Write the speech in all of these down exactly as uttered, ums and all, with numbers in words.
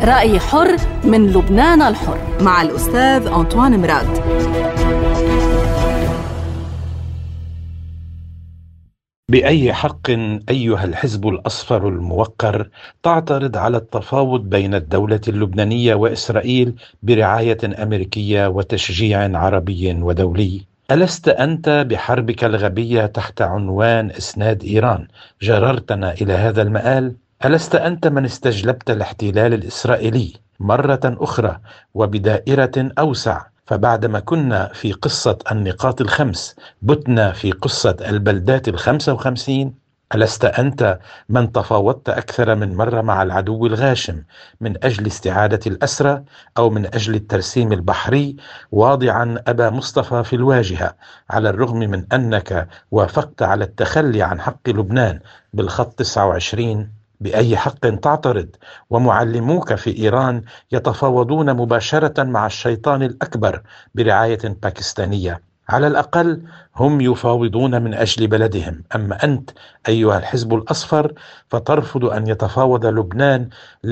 رأي حر من لبنان الحر مع الأستاذ أنطوان مراد. بأي حق أيها الحزب الأصفر الموقر تعترض على التفاوض بين الدولة اللبنانية وإسرائيل برعاية أمريكية وتشجيع عربي ودولي؟ ألست أنت بحربك الغبية تحت عنوان إسناد إيران جررتنا إلى هذا المآل؟ ألست أنت من استجلبت الاحتلال الإسرائيلي مرة أخرى وبدائرة أوسع؟ فبعدما كنا في قصة النقاط الخمس بتنا في قصة البلدات الخمسة وخمسين. ألست أنت من تفاوضت أكثر من مرة مع العدو الغاشم من أجل استعادة الأسرى أو من أجل الترسيم البحري، واضعا أبا مصطفى في الواجهة، على الرغم من أنك وافقت على التخلي عن حق لبنان بالخط تسعة وعشرين؟ بأي حق تعترض ومعلموك في إيران يتفاوضون مباشرة مع الشيطان الأكبر برعاية باكستانية؟ على الأقل هم يفاوضون من أجل بلدهم، أما أنت أيها الحزب الأصفر فترفض أن يتفاوض لبنان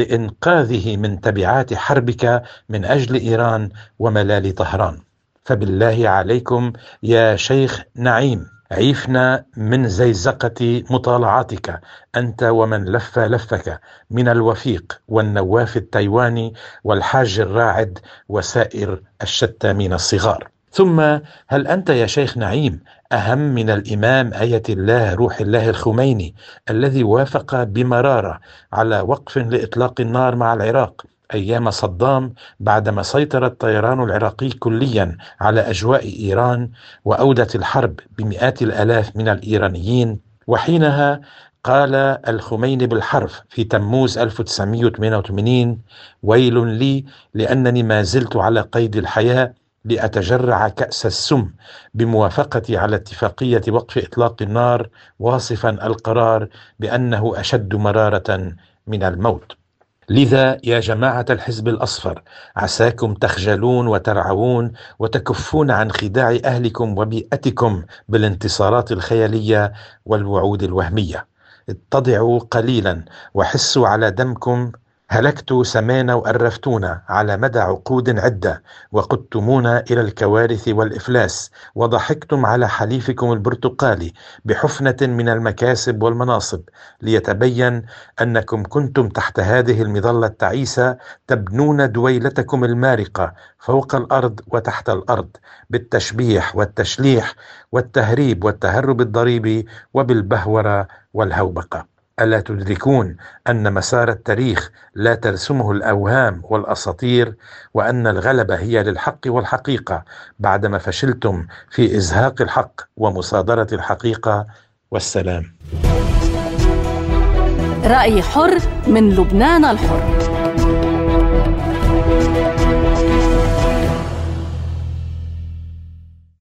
لإنقاذه من تبعات حربك من أجل إيران وملال طهران. فبالله عليكم يا شيخ نعيم، عيفنا من زيزقة مطالعاتك أنت ومن لف لفك من الوفيق والنواف التايواني والحاج الراعد وسائر الشتامين الصغار. ثم هل أنت يا شيخ نعيم أهم من الإمام آية الله روح الله الخميني الذي وافق بمرارة على وقف لإطلاق النار مع العراق أيام صدام بعدما سيطر الطيران العراقي كليا على أجواء إيران وأودت الحرب بمئات الآلاف من الإيرانيين؟ وحينها قال الخميني بالحرف في تموز ألف وتسعمئة وثمانية وثمانين: ويل لي لأنني ما زلت على قيد الحياة لأتجرع كأس السم بموافقتي على اتفاقية وقف إطلاق النار، واصفا القرار بأنه أشد مرارة من الموت. لذا يا جماعة الحزب الأصفر، عساكم تخجلون وترعون وتكفون عن خداع أهلكم وبيئتكم بالانتصارات الخيالية والوعود الوهمية. اتضعوا قليلا وحسوا على دمكم. هلكتوا سمينا وأرفتونا على مدى عقود عدة، وقدتمونا إلى الكوارث والإفلاس، وضحكتم على حليفكم البرتقالي بحفنة من المكاسب والمناصب، ليتبين أنكم كنتم تحت هذه المظلة التعيسة تبنون دويلتكم المارقة فوق الأرض وتحت الأرض بالتشبيح والتشليح والتهريب والتهرب الضريبي وبالبهورة والهوبقة. ألا تدركون أن مسار التاريخ لا ترسمه الأوهام والأساطير، وأن الغلبة هي للحق والحقيقة بعدما فشلتم في إزهاق الحق ومصادرة الحقيقة؟ والسلام. رأي حر من لبنان الحر.